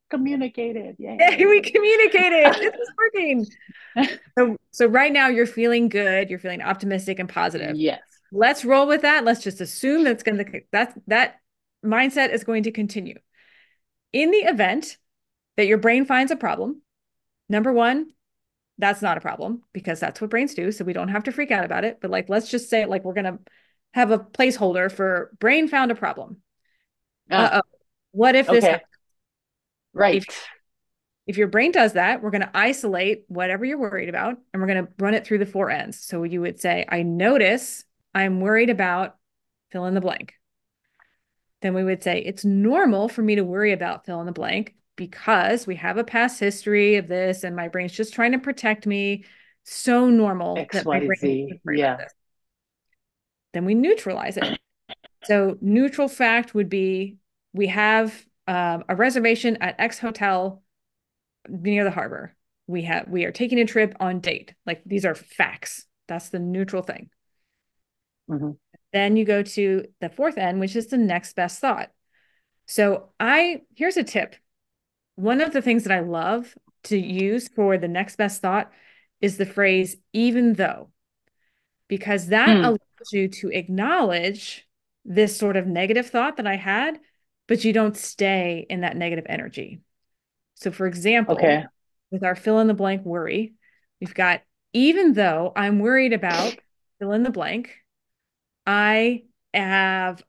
communicated. Yay. Hey, we communicated. This is working. So right now you're feeling good. You're feeling optimistic and positive. Yes. Let's roll with that. Let's just assume that's going to that mindset is going to continue. In the event that your brain finds a problem, number one, that's not a problem because that's what brains do. So we don't have to freak out about it. But like, let's just say like we're going to have a placeholder for brain found a problem. Uh-oh. What if this happens? Right. If your brain does that, we're going to isolate whatever you're worried about and we're going to run it through the four ends. So you would say, I notice I'm worried about fill in the blank. Then we would say, it's normal for me to worry about fill in the blank because we have a past history of this and my brain's just trying to protect me. So normal that my brain is worried about this. Then we neutralize it. So neutral fact would be we have a reservation at X hotel near the harbor. We are taking a trip on date. Like these are facts. That's the neutral thing. Mm-hmm. Then you go to the fourth end, which is the next best thought. So here's a tip. One of the things that I love to use for the next best thought is the phrase, even though, because that allows you to acknowledge this sort of negative thought that I had, but you don't stay in that negative energy. So for example, with our fill in the blank worry, we've got, even though I'm worried about fill in the blank, I have,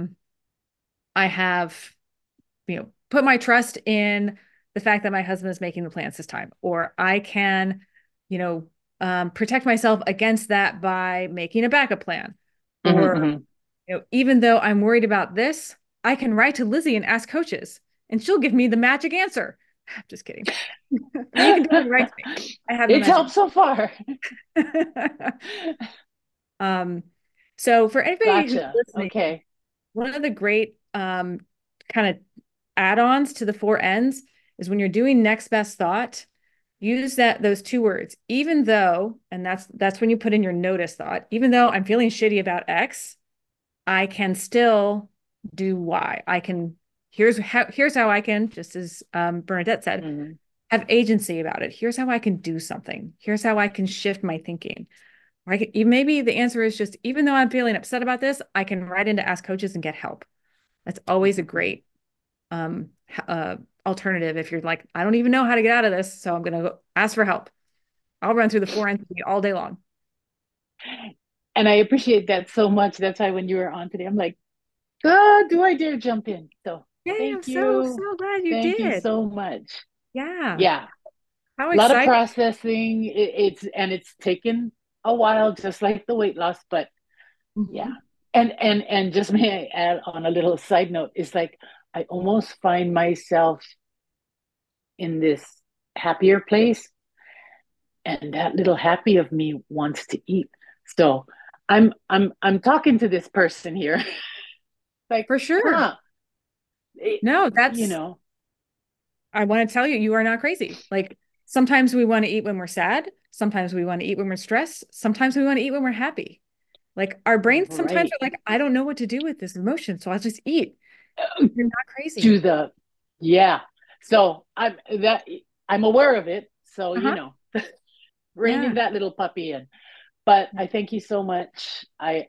put my trust in the fact that my husband is making the plans this time, or I can, protect myself against that by making a backup plan. Or, even though I'm worried about this, I can write to Lizzie and ask coaches, and she'll give me the magic answer. I'm just kidding. You can do it right to me. I have it's helped so far. So for anybody who's listening, okay, one of the great kind of add-ons to the four ends is when you're doing next best thought, use those two words, even though, and that's when you put in your notice thought, even though I'm feeling shitty about X, I can still do Y. Here's how I can, just as Bernadette said, have agency about it. Here's how I can do something. Here's how I can shift my thinking. Maybe the answer is just, even though I'm feeling upset about this, I can write in to ask coaches and get help. That's always a great alternative. If you're like, I don't even know how to get out of this, so I'm going to go ask for help. I'll run through the four ends all day long. And I appreciate that so much. That's why when you were on today, I'm like, God, do I dare jump in? So thank you. So glad you did. Thank you so much. Yeah. How exciting. A lot of processing. It's taken a while, just like the weight loss, but yeah. And just may I add on a little side note, it's like I almost find myself in this happier place, and that little happy of me wants to eat. So I'm talking to this person here. Like, for sure. No, that's, I want to tell you, you are not crazy. Like sometimes we want to eat when we're sad. Sometimes we want to eat when we're stressed. Sometimes we want to eat when we're happy. Like our brains sometimes are like, I don't know what to do with this emotion, so I'll just eat. You're not crazy. So I'm aware of it. So reining that little puppy in. But I thank you so much.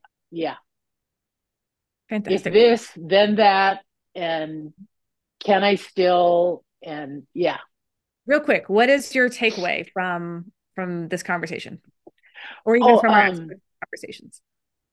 Fantastic. If this, then that, and can I still, and Real quick, what is your takeaway from this conversation, or even from our conversations?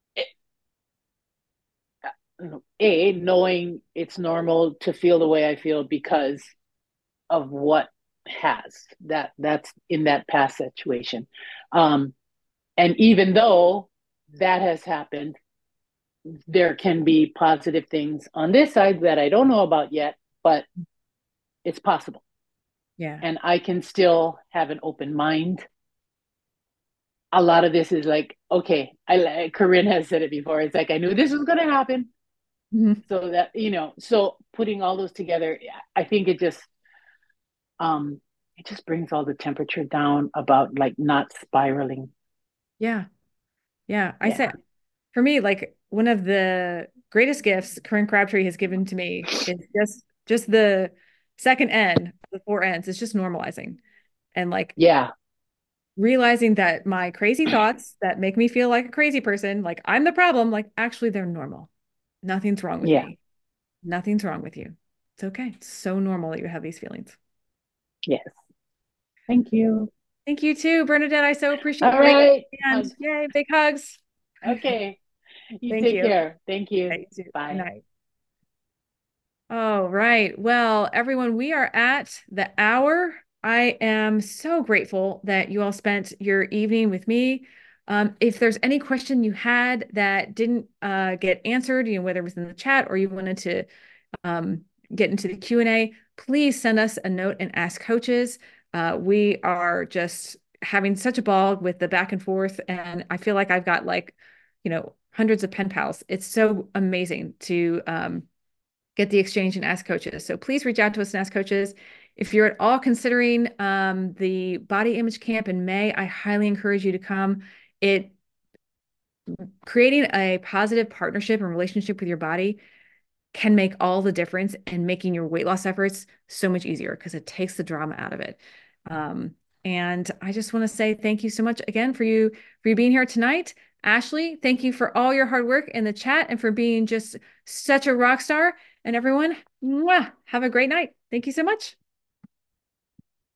Knowing it's normal to feel the way I feel because of what that's in that past situation. And even though that has happened, there can be positive things on this side that I don't know about yet, but it's possible. Yeah. And I can still have an open mind. A lot of this is like, okay, Corinne has said it before. It's like, I knew this was going to happen. So that, so putting all those together, I think it just brings all the temperature down about like not spiraling. Yeah. I said, for me, like one of the greatest gifts Corinne Crabtree has given to me is just the second N, the four N's, it's just normalizing and like Yeah. realizing that my crazy thoughts that make me feel like a crazy person, like I'm the problem, like actually they're normal. Nothing's wrong with Yeah. me. Nothing's wrong with you. It's okay. It's so normal that you have these feelings. Yes. Thank you. Thank you too, Bernadette. I so appreciate All you. right. And yay, big hugs. Okay. You Thank take you. care. Thank you. Okay, you too. Good Bye. night. All right. Well, everyone, we are at the hour. I am so grateful that you all spent your evening with me. If there's any question you had that didn't get answered, whether it was in the chat or you wanted to get into the Q&A, please send us a note and ask coaches. We are just having such a ball with the back and forth, and I feel like I've got hundreds of pen pals. It's so amazing to get the exchange and ask coaches. So please reach out to us and ask coaches. If you're at all considering the body image camp in May, I highly encourage you to come. Creating a positive partnership and relationship with your body can make all the difference in making your weight loss efforts so much easier because it takes the drama out of it. And I just want to say thank you so much again for you being here tonight. Ashley, thank you for all your hard work in the chat and for being just such a rock star. And everyone, mwah, have a great night. Thank you so much.